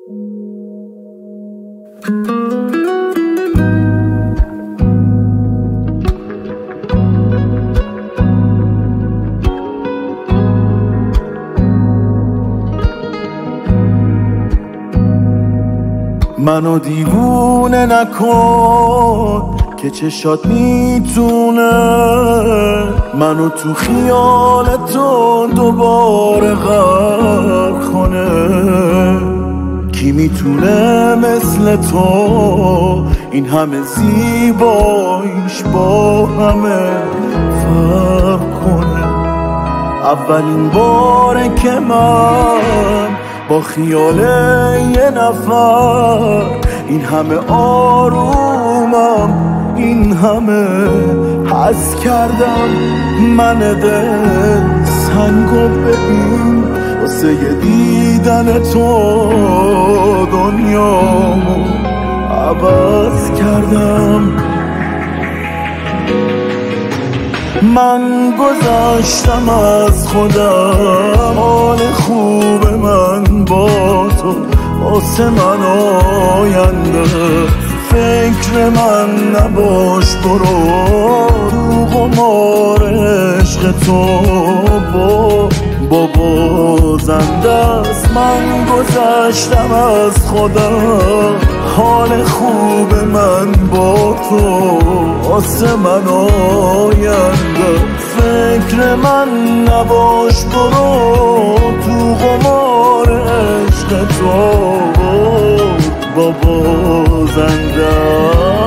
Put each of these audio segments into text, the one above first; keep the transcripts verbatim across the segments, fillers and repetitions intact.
منو دیوونه نکن که چشات میتونه منو تو خیال تو دوباره غرق کنه. کی میتونه مثل تو این همه زیباییش با همه فرق کنه؟ اولین باره که من با خیال یه نفر این همه آرومم، این همه حس کردم. من دل سنگو ببین واسه یه دیدن تو دنیامو عوض کردم. من گذشتم از خودم، حال خوب من با تو واسه من آینده. فکر من نباش، برو رو قمار عشق تو با بابا زنده است. من گذشتم از خودم، حال خوب من با تو واسه من آینده. فکر من نباش، برو تو قمار عشق تو بابا زنده.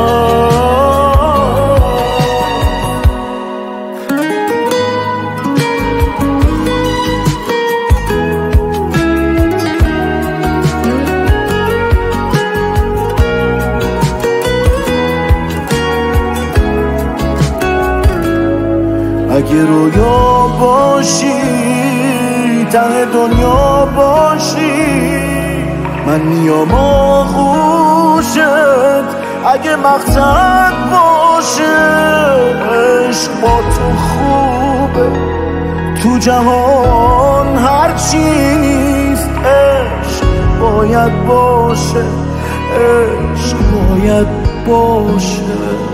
اگه رویا باشی، ته دنیا باشی، من میام آغوشت. اگه مقصد باشه عشق با تو خوبه، تو جهان هر چیز عشق باید باشه، عشق باید باشه.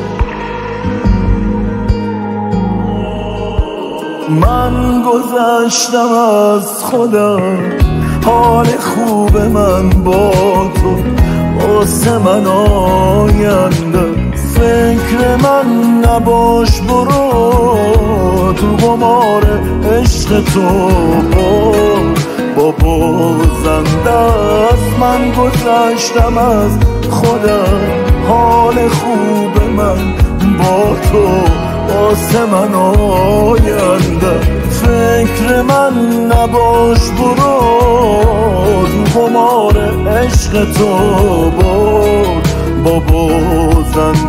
من گذشتم از خودم، حال خوب من با تو واسه من آینده. فکر من نباش، برو تو قمار عشق تو بابا زنده است. من گذشتم از خودم، حال خوب من با تو واسه من آینده. فکر من نباش، برو تو قمار عشق تو بابا زنده.